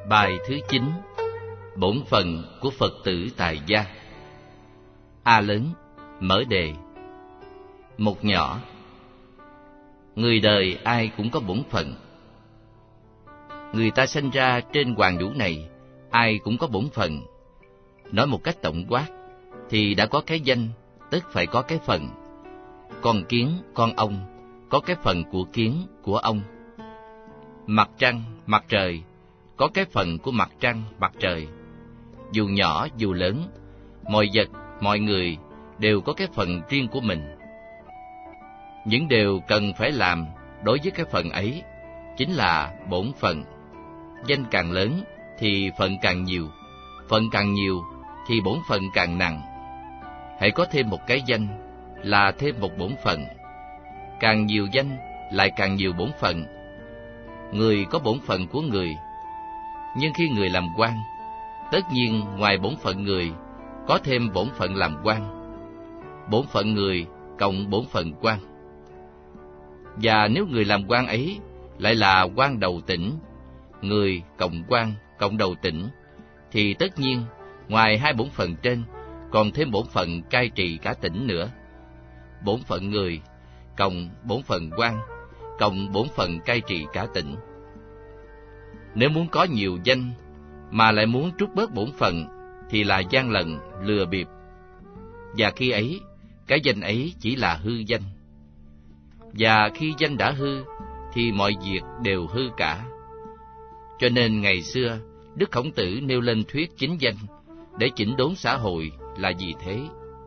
Bài thứ 9. Bổn phận của Phật tử tại gia. A lớn, mở đề. Một nhỏ. Người đời ai cũng có bổn phận. Người ta sinh ra trên hoàng vũ này, ai cũng có bổn phận. Nói một cách tổng quát, thì đã có cái danh, tức phải có cái phận. Con kiến, con ong, có cái phận của kiến, của ong. Mặt trăng, mặt trời, có cái phận của mặt trăng, mặt trời. Dù nhỏ, dù lớn, mọi vật, mọi người đều có cái phận riêng của mình. Những điều cần phải làm đối với cái phận ấy chính là bổn phận. Danh càng lớn thì phận càng nhiều, phận càng nhiều thì bổn phận càng nặng. Hãy có thêm một cái danh là thêm một bổn phận. Càng nhiều danh lại càng nhiều bổn phận. Người có bổn phận của người, nhưng khi người làm quan, tất nhiên ngoài bổn phận người, có thêm bổn phận làm quan. Bổn phận người cộng bổn phận quan. Và nếu người làm quan ấy lại là quan đầu tỉnh, người cộng quan cộng đầu tỉnh, thì tất nhiên ngoài hai bổn phận trên, còn thêm bổn phận cai trị cả tỉnh nữa. Bổn phận người cộng bổn phận quan cộng bổn phận cai trị cả tỉnh. Nếu muốn có nhiều danh mà lại muốn trút bớt bổn phận thì là gian lận, lừa bịp. Và khi ấy, cái danh ấy chỉ là hư danh. Và khi danh đã hư thì mọi việc đều hư cả. Cho nên ngày xưa Đức Khổng Tử nêu lên thuyết chính danh để chỉnh đốn xã hội là vì thế.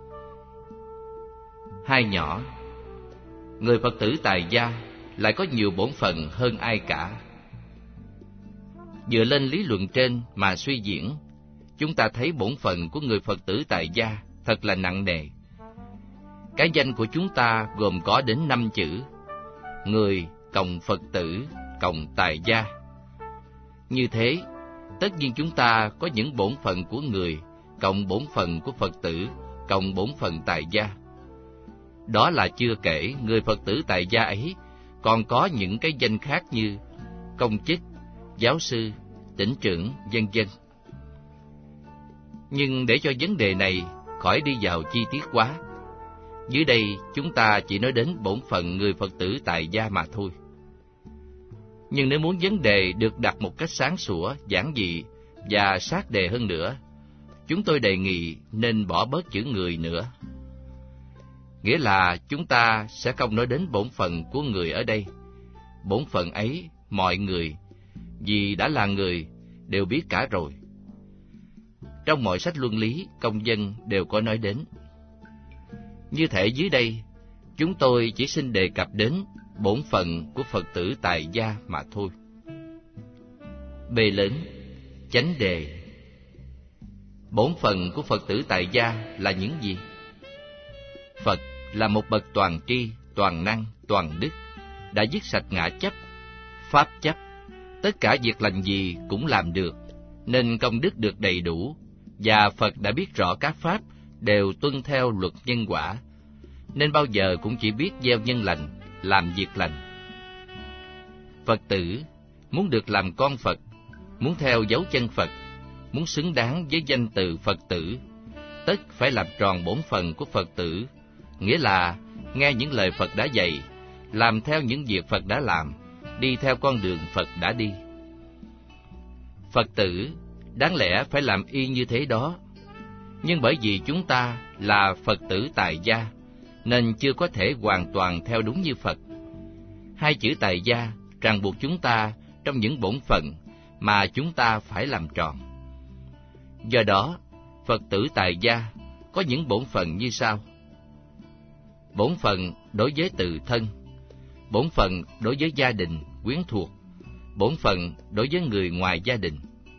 Hai nhỏ. Người Phật tử tại gia lại có nhiều bổn phận hơn ai cả. Dựa lên lý luận trên mà suy diễn, chúng ta thấy bổn phận của người Phật tử tại gia thật là nặng nề. Cái danh của chúng ta gồm có đến 5 chữ: người cộng Phật tử cộng tại gia. Như thế, tất nhiên chúng ta có những bổn phận của người cộng bổn phận của Phật tử cộng bổn phận tại gia. Đó là chưa kể người Phật tử tại gia ấy còn có những cái danh khác như công chức, giáo sư, tỉnh trưởng, vân vân. Nhưng để cho vấn đề này khỏi đi vào chi tiết quá, dưới đây chúng ta chỉ nói đến bổn phận người Phật tử tại gia mà thôi. Nhưng nếu muốn vấn đề được đặt một cách sáng sủa, giản dị và sát đề hơn nữa, chúng tôi đề nghị nên bỏ bớt chữ người nữa. Nghĩa là chúng ta sẽ không nói đến bổn phận của người ở đây. Bổn phận ấy, mọi người, vì đã là người, đều biết cả rồi. Trong mọi sách luân lý, công dân đều có nói đến. Như thể dưới đây, chúng tôi chỉ xin đề cập đến bổn phận của Phật tử tại gia mà thôi. B lớn, chánh đề. Bổn phận của Phật tử tại gia là những gì? Phật là một bậc toàn tri, toàn năng, toàn đức, đã dứt sạch ngã chấp, pháp chấp, tất cả việc lành gì cũng làm được, nên công đức được đầy đủ, và Phật đã biết rõ các pháp đều tuân theo luật nhân quả, nên bao giờ cũng chỉ biết gieo nhân lành, làm việc lành. Phật tử muốn được làm con Phật, muốn theo dấu chân Phật, muốn xứng đáng với danh từ Phật tử, tất phải làm tròn bổn phận của Phật tử, nghĩa là nghe những lời Phật đã dạy, làm theo những việc Phật đã làm, đi theo con đường Phật đã đi. Phật tử đáng lẽ phải làm y như thế đó, nhưng bởi vì chúng ta là Phật tử tại gia, nên chưa có thể hoàn toàn theo đúng như Phật. Hai chữ tại gia ràng buộc chúng ta trong những bổn phận mà chúng ta phải làm tròn. Do đó, Phật tử tại gia có những bổn phận như sau: bổn phận đối với tự thân, bổn phận đối với gia đình, quyến thuộc, bổn phận đối với người ngoài gia đình.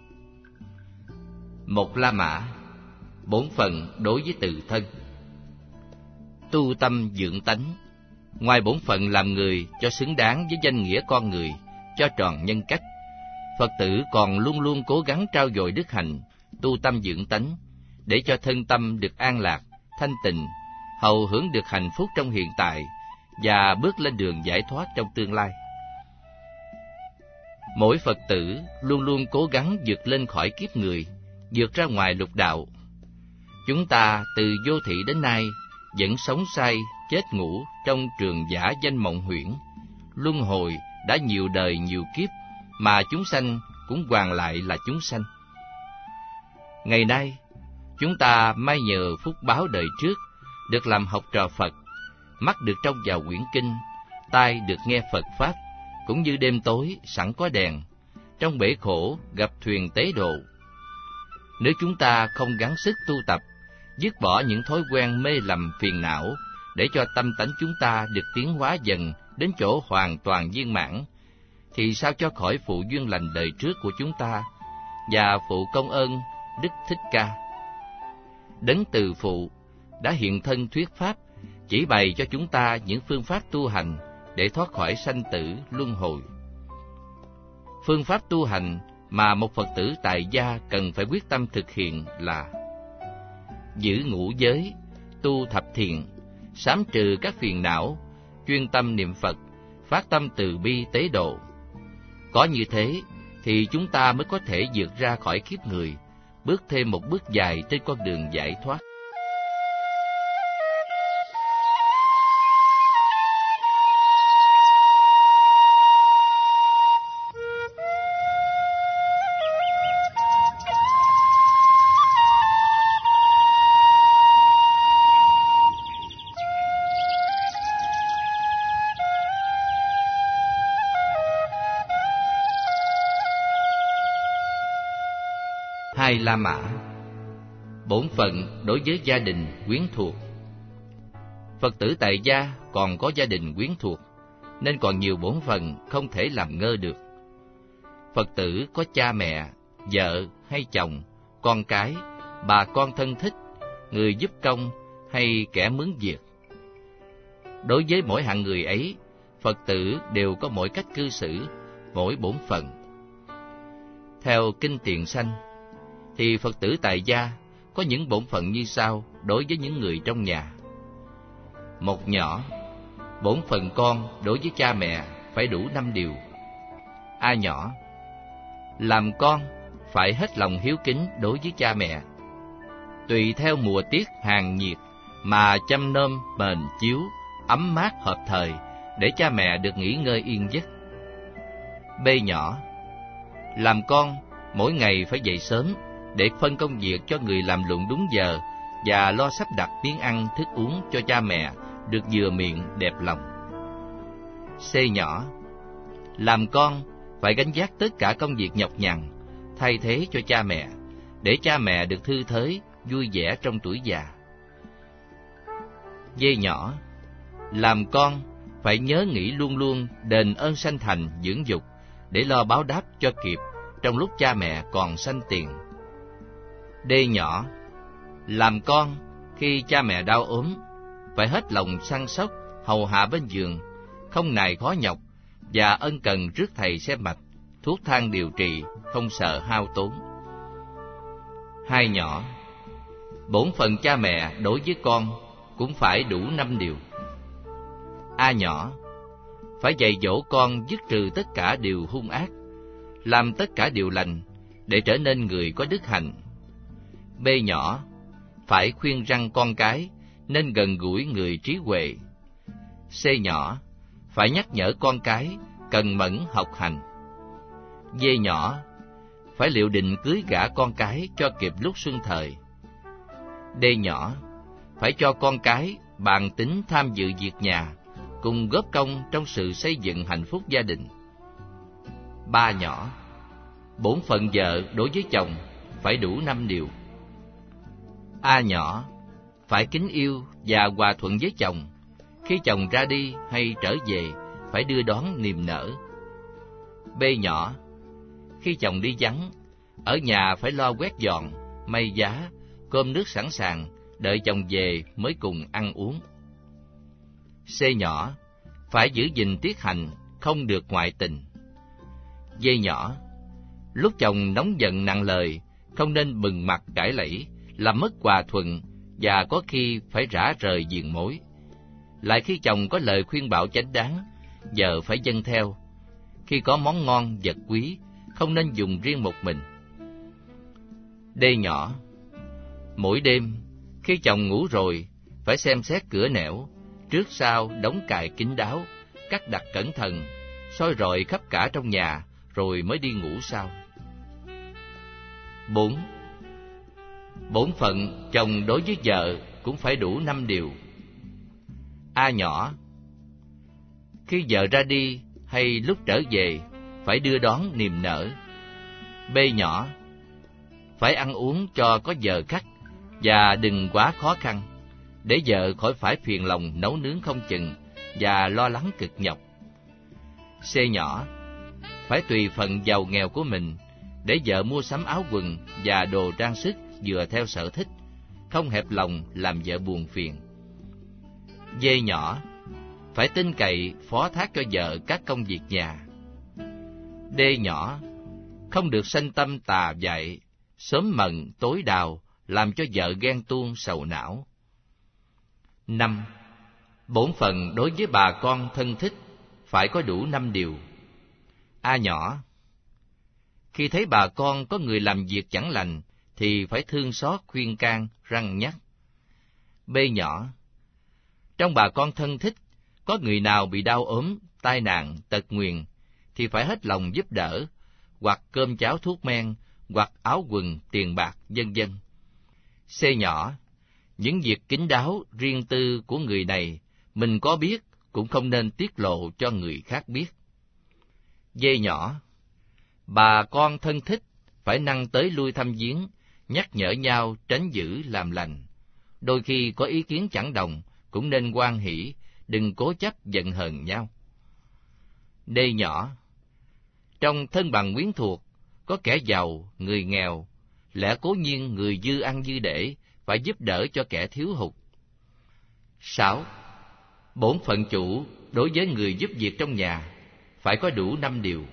Một La Mã, bổn phận đối với tự thân. Tu tâm dưỡng tánh, ngoài bổn phận làm người cho xứng đáng với danh nghĩa con người, cho tròn nhân cách, Phật tử còn luôn luôn cố gắng trau dồi đức hạnh, tu tâm dưỡng tánh, để cho thân tâm được an lạc, thanh tịnh, hầu hưởng được hạnh phúc trong hiện tại và bước lên đường giải thoát trong tương lai. Mỗi Phật tử luôn luôn cố gắng vượt lên khỏi kiếp người, vượt ra ngoài lục đạo. Chúng ta từ vô thị đến nay vẫn sống say, chết ngủ trong trường giả danh mộng huyễn. Luân hồi đã nhiều đời nhiều kiếp, mà chúng sanh cũng hoàn lại là chúng sanh. Ngày nay, chúng ta may nhờ phúc báo đời trước, được làm học trò Phật, mắt được trông vào quyển kinh, tai được nghe Phật Pháp, cũng như đêm tối sẵn có đèn, trong bể khổ gặp thuyền tế độ. Nếu chúng ta không gắng sức tu tập, dứt bỏ những thói quen mê lầm phiền não, để cho tâm tánh chúng ta được tiến hóa dần đến chỗ hoàn toàn viên mãn, thì sao cho khỏi phụ duyên lành đời trước của chúng ta và phụ công ơn Đức Thích Ca. Đấng Từ Phụ đã hiện thân thuyết pháp, chỉ bày cho chúng ta những phương pháp tu hành để thoát khỏi sanh tử luân hồi. Phương pháp tu hành mà một Phật tử tại gia cần phải quyết tâm thực hiện là: giữ ngũ giới, tu thập thiện, sám trừ các phiền não, chuyên tâm niệm Phật, phát tâm từ bi tế độ. Có như thế thì chúng ta mới có thể vượt ra khỏi kiếp người, bước thêm một bước dài trên con đường giải thoát. Hai La Mã. Bổn phận đối với gia đình quyến thuộc. Phật tử tại gia còn có gia đình quyến thuộc, nên còn nhiều bổn phận không thể làm ngơ được. Phật tử có cha mẹ, vợ hay chồng, con cái, bà con thân thích, người giúp công hay kẻ mướn việc. Đối với mỗi hạng người ấy, Phật tử đều có mỗi cách cư xử, mỗi bổn phận. Theo Kinh Tiền Sanh, thì Phật tử tại gia có những bổn phận như sau đối với những người trong nhà. Một nhỏ, bổn phận con đối với cha mẹ phải đủ 5 điều. A nhỏ, làm con phải hết lòng hiếu kính đối với cha mẹ, tùy theo mùa tiết hàng nhiệt mà chăm nom mền chiếu, ấm mát hợp thời, để cha mẹ được nghỉ ngơi yên giấc. B nhỏ, làm con mỗi ngày phải dậy sớm để phân công việc cho người làm lụng đúng giờ và lo sắp đặt miếng ăn thức uống cho cha mẹ được vừa miệng đẹp lòng. C nhỏ, làm con phải gánh vác tất cả công việc nhọc nhằn thay thế cho cha mẹ, để cha mẹ được thư thới vui vẻ trong tuổi già. D nhỏ, làm con phải nhớ nghĩ luôn luôn đền ơn sanh thành dưỡng dục, để lo báo đáp cho kịp trong lúc cha mẹ còn sanh tiền. D nhỏ, làm con khi cha mẹ đau ốm phải hết lòng săn sóc hầu hạ bên giường, không nài khó nhọc và ân cần rước thầy xem mạch, thuốc thang điều trị, không sợ hao tốn. 2 nhỏ, bổn phận cha mẹ đối với con cũng phải đủ 5 điều. A nhỏ, phải dạy dỗ con dứt trừ tất cả điều hung ác, làm tất cả điều lành để trở nên người có đức hạnh. B nhỏ, phải khuyên răn con cái nên gần gũi người trí huệ. C nhỏ, phải nhắc nhở con cái cần mẫn học hành. D nhỏ, phải liệu định cưới gả con cái cho kịp lúc xuân thời. D nhỏ, phải cho con cái bàn tính tham dự việc nhà, cùng góp công trong sự xây dựng hạnh phúc gia đình. 3 nhỏ, bổn phận vợ đối với chồng phải đủ 5 điều. A nhỏ, phải kính yêu và hòa thuận với chồng, khi chồng ra đi hay trở về phải đưa đón niềm nở. B nhỏ, khi chồng đi vắng, ở nhà phải lo quét dọn, may vá, cơm nước sẵn sàng, đợi chồng về mới cùng ăn uống. C nhỏ, phải giữ gìn tiết hạnh, không được ngoại tình. D nhỏ, lúc chồng nóng giận nặng lời, không nên bừng mặt cãi lẫy, làm mất hòa thuận và có khi phải rã rời giường mối. Lại khi chồng có lời khuyên bảo chánh đáng, vợ phải vâng theo. Khi có món ngon, vật quý, không nên dùng riêng một mình. D nhỏ, mỗi đêm, khi chồng ngủ rồi, phải xem xét cửa nẻo, trước sau đóng cài kín đáo, cắt đặt cẩn thận, soi rọi khắp cả trong nhà, rồi mới đi ngủ sau. 4. Bổn phận chồng đối với vợ cũng phải đủ 5 điều. A nhỏ, khi vợ ra đi hay lúc trở về, phải đưa đón niềm nở. B nhỏ, phải ăn uống cho có giờ khắc và đừng quá khó khăn, để vợ khỏi phải phiền lòng nấu nướng không chừng và lo lắng cực nhọc. C nhỏ, phải tùy phần giàu nghèo của mình, để vợ mua sắm áo quần và đồ trang sức vừa theo sở thích, không hẹp lòng làm vợ buồn phiền. D nhỏ, phải tin cậy phó thác cho vợ các công việc nhà. D nhỏ, không được sanh tâm tà dại, sớm mận tối đào, làm cho vợ ghen tuông sầu não. 5. Bổn phận đối với bà con thân thích phải có đủ 5 điều. A nhỏ, khi thấy bà con có người làm việc chẳng lành, thì phải thương xót khuyên can, răn nhắc. B nhỏ, trong bà con thân thích, có người nào bị đau ốm, tai nạn, tật nguyền, thì phải hết lòng giúp đỡ, hoặc cơm cháo thuốc men, hoặc áo quần, tiền bạc, vân vân. C nhỏ, những việc kín đáo, riêng tư của người này, mình có biết, cũng không nên tiết lộ cho người khác biết. D nhỏ, bà con thân thích phải năng tới lui thăm viếng, nhắc nhở nhau tránh giữ làm lành. Đôi khi có ý kiến chẳng đồng, cũng nên hoan hỷ, đừng cố chấp giận hờn nhau. D nhỏ, trong thân bằng quyến thuộc, có kẻ giàu, người nghèo, lẽ cố nhiên người dư ăn dư để, phải giúp đỡ cho kẻ thiếu hụt. 6. Bổn phận chủ đối với người giúp việc trong nhà phải có đủ 5 điều.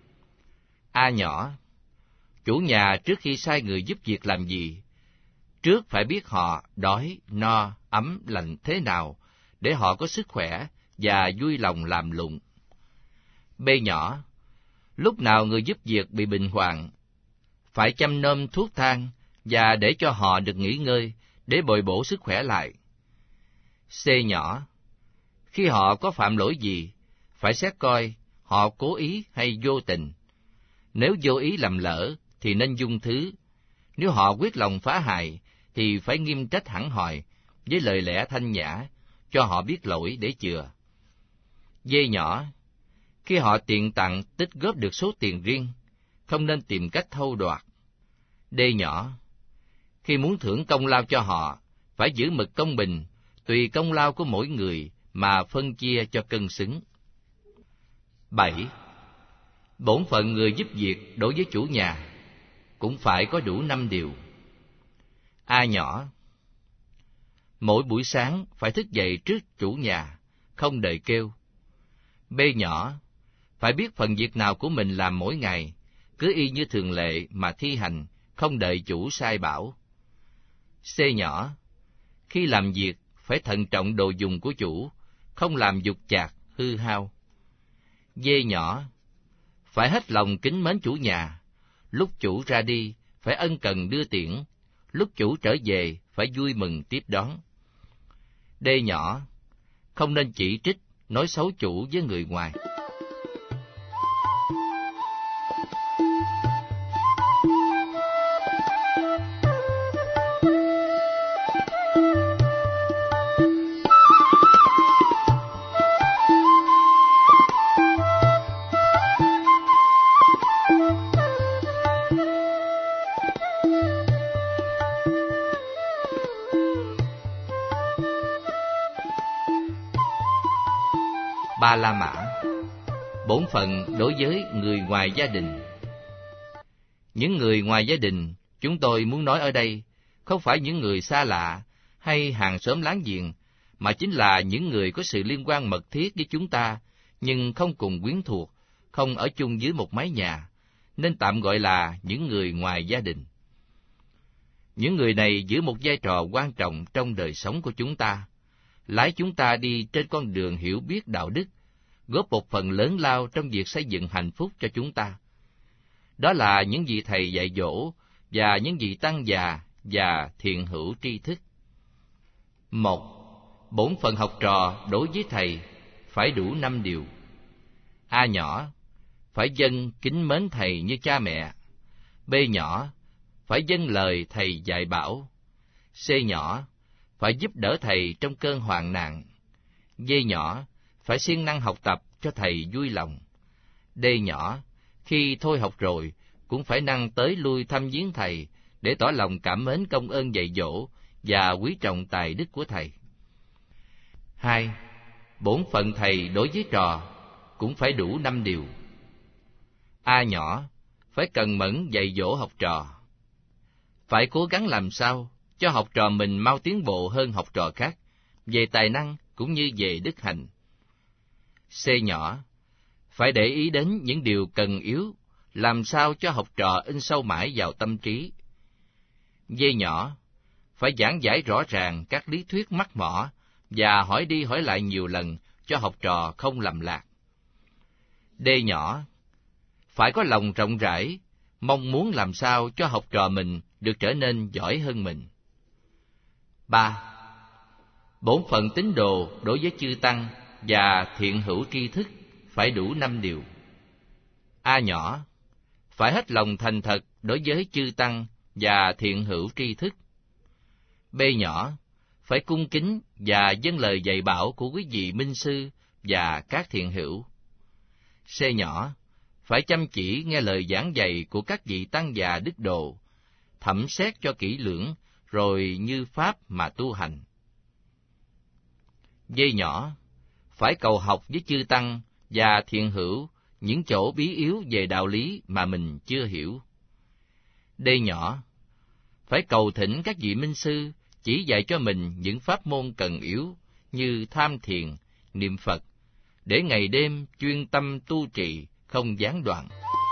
A nhỏ, chủ nhà trước khi sai người giúp việc làm gì, trước phải biết họ đói, no, ấm, lạnh thế nào, để họ có sức khỏe và vui lòng làm lụng. B nhỏ, lúc nào người giúp việc bị bệnh hoạn, phải chăm nom thuốc thang và để cho họ được nghỉ ngơi để bồi bổ sức khỏe lại. C nhỏ, khi họ có phạm lỗi gì, phải xét coi họ cố ý hay vô tình. Nếu vô ý làm lỡ thì nên dung thứ, nếu họ quyết lòng phá hại thì phải nghiêm trách hẳn hòi với lời lẽ thanh nhã, cho họ biết lỗi để chừa. D nhỏ, khi họ tiện tặng tích góp được số tiền riêng, không nên tìm cách thâu đoạt. D nhỏ, khi muốn thưởng công lao cho họ, phải giữ mực công bình, tùy công lao của mỗi người mà phân chia cho cân xứng. 7. Bổn phận người giúp việc đối với chủ nhà cũng phải có đủ 5 điều. A nhỏ, mỗi buổi sáng phải thức dậy trước chủ nhà, không đợi kêu. B nhỏ, phải biết phần việc nào của mình làm mỗi ngày, cứ y như thường lệ mà thi hành, không đợi chủ sai bảo. C nhỏ, khi làm việc phải thận trọng đồ dùng của chủ, không làm dục chạc, hư hao. D nhỏ, phải hết lòng kính mến chủ nhà, lúc chủ ra đi phải ân cần đưa tiễn, lúc chủ trở về phải vui mừng tiếp đón. D nhỏ, không nên chỉ trích, nói xấu chủ với người ngoài. Ba La Mã. Bổn phận đối với người ngoài gia đình. Những người ngoài gia đình, chúng tôi muốn nói ở đây, không phải những người xa lạ hay hàng xóm láng giềng, mà chính là những người có sự liên quan mật thiết với chúng ta, nhưng không cùng quyến thuộc, không ở chung dưới một mái nhà, nên tạm gọi là những người ngoài gia đình. Những người này giữ một vai trò quan trọng trong đời sống của chúng ta, lái chúng ta đi trên con đường hiểu biết đạo đức, góp một phần lớn lao trong việc xây dựng hạnh phúc cho chúng ta. Đó là những vị thầy dạy dỗ và những vị tăng già và thiện hữu tri thức. 1. Bổn phận học trò đối với thầy phải đủ 5 điều. A nhỏ, phải dâng kính mến thầy như cha mẹ. B nhỏ, phải dâng lời thầy dạy bảo. C nhỏ, phải giúp đỡ thầy trong cơn hoạn nạn. D nhỏ, phải siêng năng học tập cho thầy vui lòng. D nhỏ, khi thôi học rồi, cũng phải năng tới lui thăm viếng thầy để tỏ lòng cảm mến công ơn dạy dỗ và quý trọng tài đức của thầy. 2. Bổn phận thầy đối với trò cũng phải đủ 5 điều. A nhỏ, phải cần mẫn dạy dỗ học trò. Phải cố gắng làm sao cho học trò mình mau tiến bộ hơn học trò khác, về tài năng cũng như về đức hạnh. C nhỏ, phải để ý đến những điều cần yếu, làm sao cho học trò in sâu mãi vào tâm trí. D nhỏ, phải giảng giải rõ ràng các lý thuyết mắc mỏ và hỏi đi hỏi lại nhiều lần cho học trò không lầm lạc. D nhỏ, phải có lòng rộng rãi, mong muốn làm sao cho học trò mình được trở nên giỏi hơn mình. 3. Bổn phận tín đồ đối với chư tăng và thiện hữu tri thức phải đủ 5 điều. A nhỏ, phải hết lòng thành thật đối với chư tăng và thiện hữu tri thức. B nhỏ, phải cung kính và dâng lời dạy bảo của quý vị minh sư và các thiện hữu. C nhỏ, phải chăm chỉ nghe lời giảng dạy của các vị tăng già đức độ, thẩm xét cho kỹ lưỡng, rồi như pháp mà tu hành. D nhỏ, phải cầu học với chư tăng và thiện hữu những chỗ bí yếu về đạo lý mà mình chưa hiểu. D nhỏ, phải cầu thỉnh các vị minh sư chỉ dạy cho mình những pháp môn cần yếu như tham thiền, niệm Phật, để ngày đêm chuyên tâm tu trì không gián đoạn.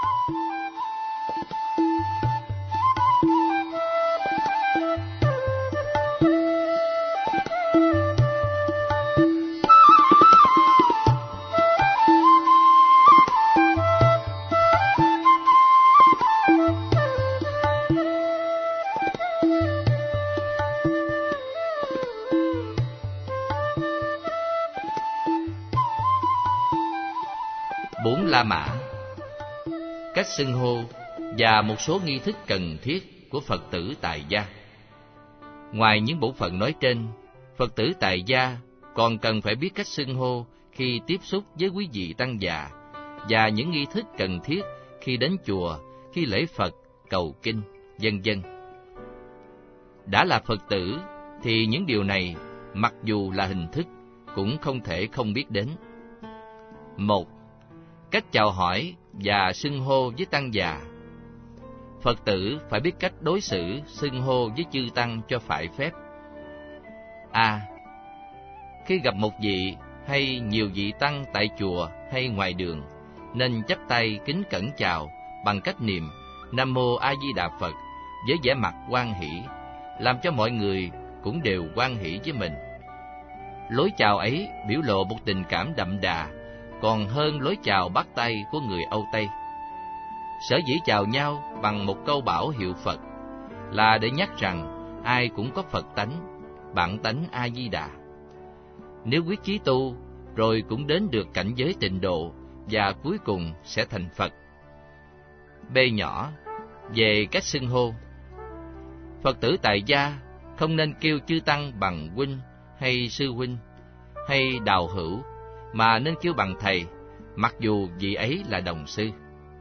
Bốn La Mã. Cách xưng hô và một số nghi thức cần thiết của Phật tử tại gia. Ngoài những bổn phận nói trên, Phật tử tại gia còn cần phải biết cách xưng hô khi tiếp xúc với quý vị tăng già và những nghi thức cần thiết khi đến chùa, khi lễ Phật, cầu kinh, vân vân. Đã là Phật tử thì những điều này, mặc dù là hình thức, cũng không thể không biết đến. 1. Cách chào hỏi và xưng hô với tăng già. Phật tử phải biết cách đối xử, xưng hô với chư tăng cho phải phép. A. Khi gặp một vị hay nhiều vị tăng tại chùa hay ngoài đường, nên chắp tay kính cẩn chào bằng cách niệm Nam Mô A Di Đà Phật với vẻ mặt hoan hỷ, làm cho mọi người cũng đều hoan hỷ với mình. Lối chào ấy biểu lộ một tình cảm đậm đà, còn hơn lối chào bắt tay của người Âu Tây. Sở dĩ chào nhau bằng một câu bảo hiệu Phật là để nhắc rằng ai cũng có Phật tánh, bản tánh A Di Đà. Nếu quyết chí tu, rồi cũng đến được cảnh giới tịnh độ và cuối cùng sẽ thành Phật. B nhỏ, về cách xưng hô. Phật tử tại gia không nên kêu chư tăng bằng huynh hay sư huynh hay đạo hữu, mà nên kêu bằng thầy, mặc dù vị ấy là đồng sư.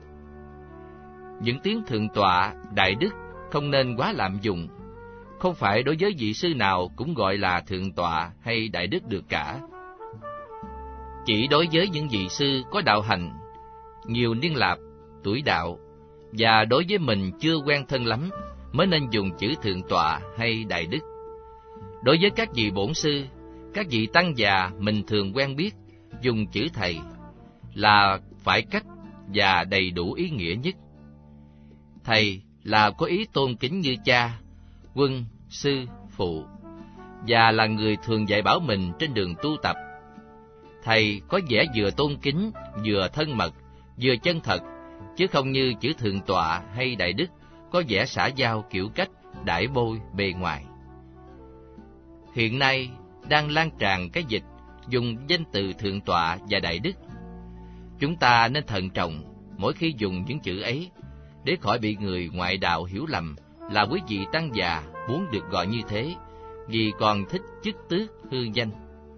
Những tiếng thượng tọa, đại đức không nên quá lạm dụng. Không phải đối với vị sư nào cũng gọi là thượng tọa hay đại đức được cả. Chỉ đối với những vị sư có đạo hành, nhiều niên lạp, tuổi đạo, và đối với mình chưa quen thân lắm, mới nên dùng chữ thượng tọa hay đại đức. Đối với các vị bổn sư, các vị tăng già mình thường quen biết, dùng chữ thầy là phải cách và đầy đủ ý nghĩa nhất. Thầy là có ý tôn kính như cha, quân, sư, phụ, và là người thường dạy bảo mình trên đường tu tập. thầy có vẻ vừa tôn kính, vừa thân mật, vừa chân thật, chứ không như chữ thượng tọa hay đại đức có vẻ xã giao kiểu cách, đãi bôi bề ngoài. Hiện nay đang lan tràn cái dịch dùng danh từ thượng tọa và đại đức. Chúng ta nên thận trọng mỗi khi dùng những chữ ấy, để khỏi bị người ngoại đạo hiểu lầm là quý vị tăng già muốn được gọi như thế, vì còn thích chức tước hư danh.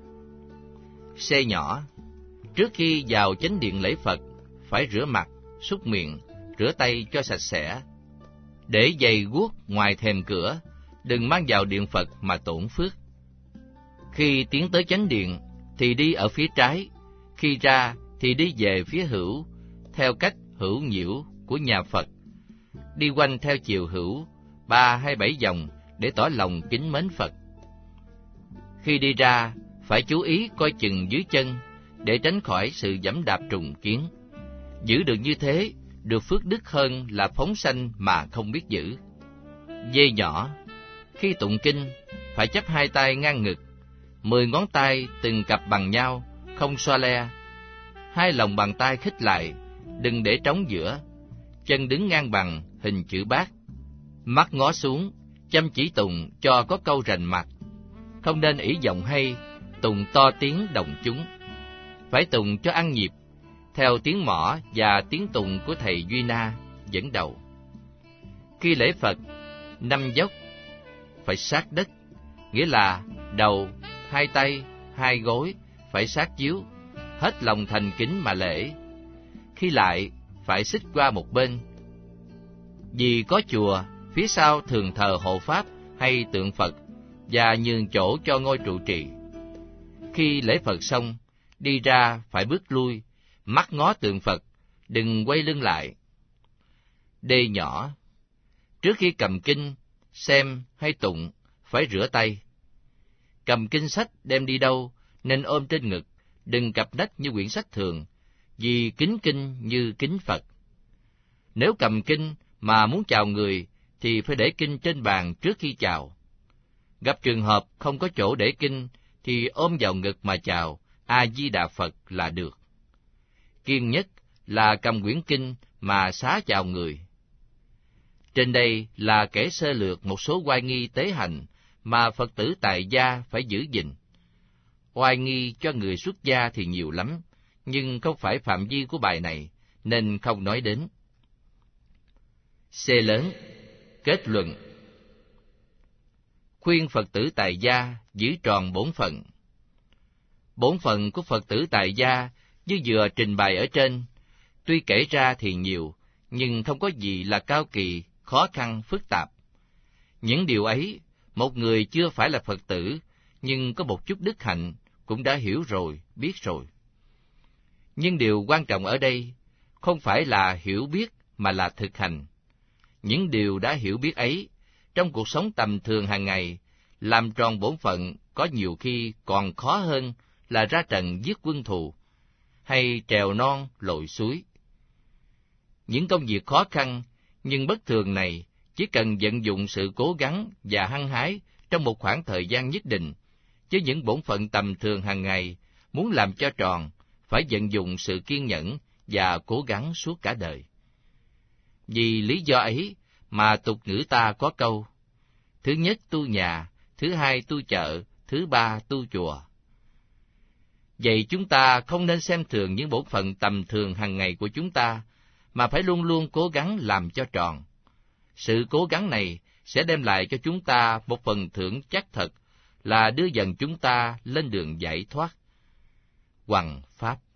C nhỏ, trước khi vào chánh điện lễ Phật, phải rửa mặt, súc miệng, rửa tay cho sạch sẽ. Để giày guốc ngoài thềm cửa, đừng mang vào điện Phật mà tổn phước. Khi tiến tới chánh điện thì đi ở phía trái, khi ra thì đi về phía hữu, theo cách hữu nhiễu của nhà Phật. Đi quanh theo chiều hữu 3 hay 7 vòng để tỏ lòng kính mến Phật. Khi đi ra, phải chú ý coi chừng dưới chân để tránh khỏi sự giẫm đạp trùng kiến. Giữ được như thế, được phước đức hơn là phóng sanh mà không biết giữ. Dê nhỏ, khi tụng kinh, phải chắp 2 tay ngang ngực, 10 ngón tay từng cặp bằng nhau, không xoa le. 2 lòng bàn tay khít lại, đừng để trống giữa. Chân đứng ngang bằng hình chữ bát. Mắt ngó xuống, chăm chỉ tụng cho có câu rành mạch. Không nên ỷ giọng hay, tụng to tiếng đồng chúng. Phải tụng cho ăn nhịp, theo tiếng mõ và tiếng tụng của thầy Duy Na dẫn đầu. Khi lễ Phật, 5 dốc phải sát đất, nghĩa là đầu, 2 tay, 2 gối phải sát chiếu, hết lòng thành kính mà lễ. Khi lại, phải xích qua một bên. Vì có chùa, phía sau thường thờ hộ pháp hay tượng Phật và nhường chỗ cho ngôi trụ trì. Khi lễ Phật xong, đi ra phải bước lui, mắt ngó tượng Phật, đừng quay lưng lại. D nhỏ, trước khi cầm kinh, xem hay tụng, phải rửa tay. Cầm kinh sách đem đi đâu, nên ôm trên ngực, đừng cặp nách như quyển sách thường, vì kính kinh như kính Phật. Nếu cầm kinh mà muốn chào người, thì phải để kinh trên bàn trước khi chào. Gặp trường hợp không có chỗ để kinh, thì ôm vào ngực mà chào A-di-đà Phật là được. Kiên nhất là cầm quyển kinh mà xá chào người. Trên đây là kể sơ lược một số oai nghi tế hành mà Phật tử tại gia phải giữ gìn. Oai nghi cho người xuất gia thì nhiều lắm, nhưng không phải phạm vi của bài này, nên không nói đến. C lớn, kết luận. Khuyên Phật tử tại gia giữ tròn bổn phận. Bổn phận của Phật tử tại gia như vừa trình bày ở trên, tuy kể ra thì nhiều, nhưng không có gì là cao kỳ, khó khăn, phức tạp. Những điều ấy, một người chưa phải là Phật tử, nhưng có một chút đức hạnh, cũng đã hiểu rồi, biết rồi. Nhưng điều quan trọng ở đây, không phải là hiểu biết mà là thực hành. Những điều đã hiểu biết ấy, trong cuộc sống tầm thường hàng ngày, làm tròn bổn phận có nhiều khi còn khó hơn là ra trận giết quân thù, hay trèo non lội suối. Những công việc khó khăn nhưng bất thường này chỉ cần vận dụng sự cố gắng và hăng hái trong một khoảng thời gian nhất định, chứ những bổn phận tầm thường hàng ngày muốn làm cho tròn phải vận dụng sự kiên nhẫn và cố gắng suốt cả đời. Vì lý do ấy mà tục ngữ ta có câu: thứ nhất tu nhà, thứ hai tu chợ, thứ ba tu chùa. Vậy chúng ta không nên xem thường những bổn phận tầm thường hàng ngày của chúng ta, mà phải luôn luôn cố gắng làm cho tròn. Sự cố gắng này sẽ đem lại cho chúng ta một phần thưởng chắc thật, là đưa dần chúng ta lên đường giải thoát. Hoằng Pháp.